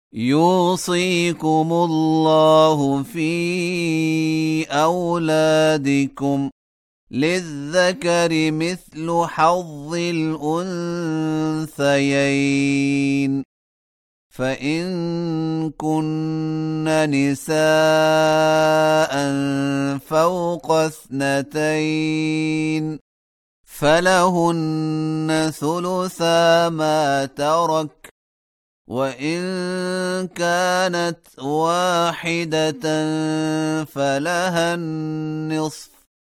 يوصيكم الله في أولادكم للذكر مثل حظ الأنثيين فإن كن نساء فوق 2 فلهن ثلثا ما ترك وإن كانت واحدة فلها النصف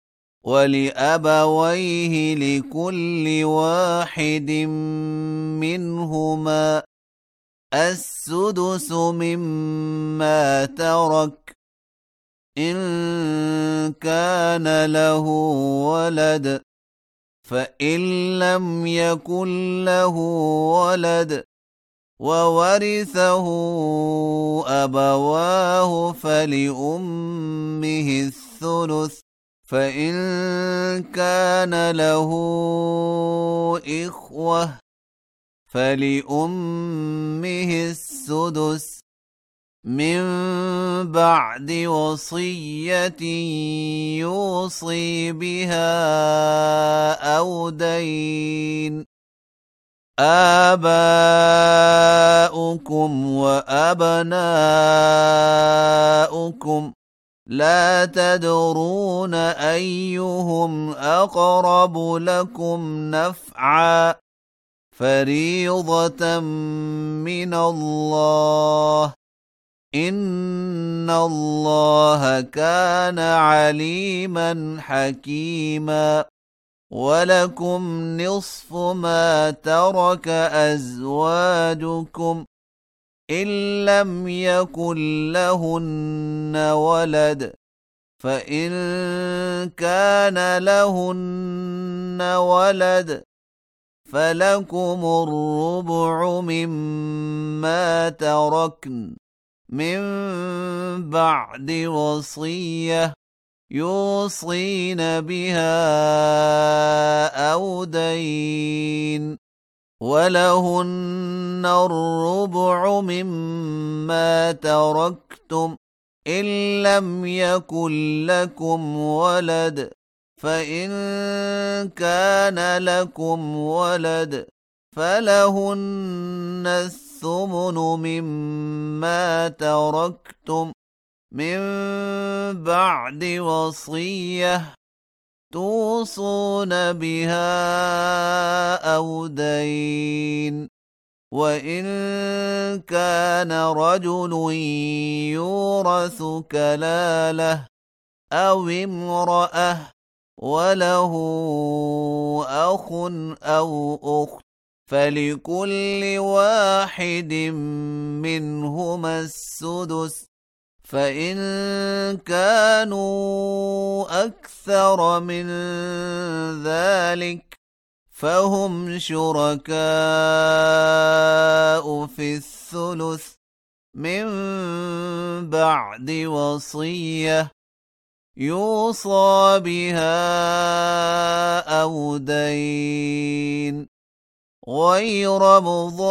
ولأبويه لكل واحد منهما السدس مما ترك إن كان له ولد فإن لم يكن له ولد وورثه أبواه فلأمه الثلث فإن كان له إخوة فلأمه السدس من بعد وصية يوصي بها أو دين آباؤكم وأبناؤكم لا تدرون أيهم أقرب لكم نفعا فريضة من الله إن الله كان عليما حكيما ولكم نصف ما ترك أزواجكم إن لم يكن لهن ولد فإن كان لهن ولد فلكم الربع مما تركن من بعد وصية يوصين بها أو دين ولهن الربع مما تركتم إن لم يكن لكم ولد فإن كان لكم ولد فلهن الثمن مما تركتم من بعد وصية توصون بها أو دين وإن كان رجل يورث كلالة أو امرأة وله أخ أو أخت فلكل واحد منهما السدس فإن كانوا أكثر من ذلك فهم شركاء في الثلث من بعد وصية يوصى بها أو دين غير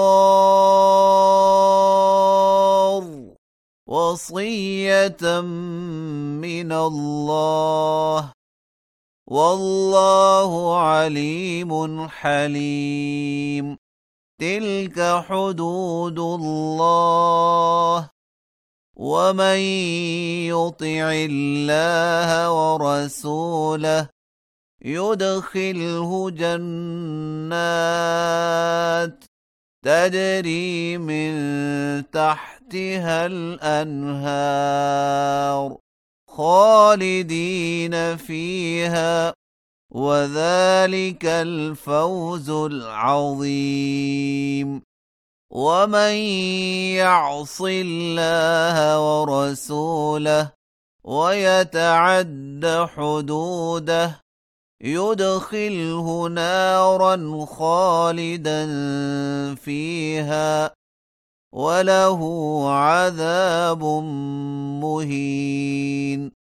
مضار وصية من الله والله عليم حليم تلك حدود الله ومن يطع الله ورسوله يدخله جنات تجري من تحتها الأنهار خالدين فيها وذلك الفوز العظيم ومن يعص الله ورسوله ويتعد حدوده يدخله نارا خالدا فيها وله عذاب مهين